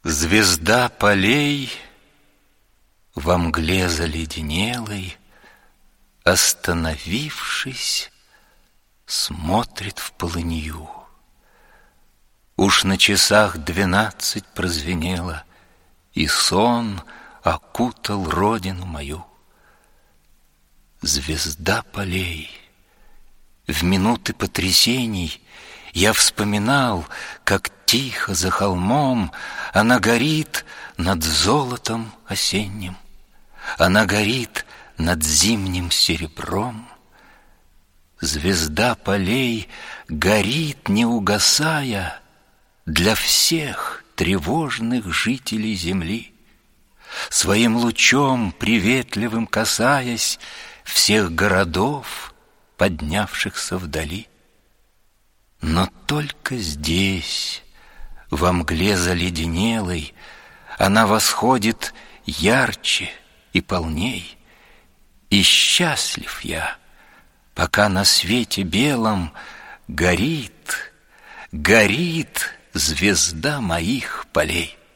Звезда полей во мгле заледенелой, остановившись, смотрит в полынью. Уж на часах 12 прозвенело, и сон окутал родину мою. Звезда полей. В минуты потрясений я вспоминал, как тихо за холмом она горит над золотом осенним, она горит над зимним серебром. Звезда полей горит, не угасая, для всех тревожных жителей земли, своим лучом приветливым касаясь всех городов, поднявшихся вдали. Но только здесь, во мгле заледенелой, она восходит ярче и полней. И счастлив я, пока на свете белом горит, горит звезда моих полей.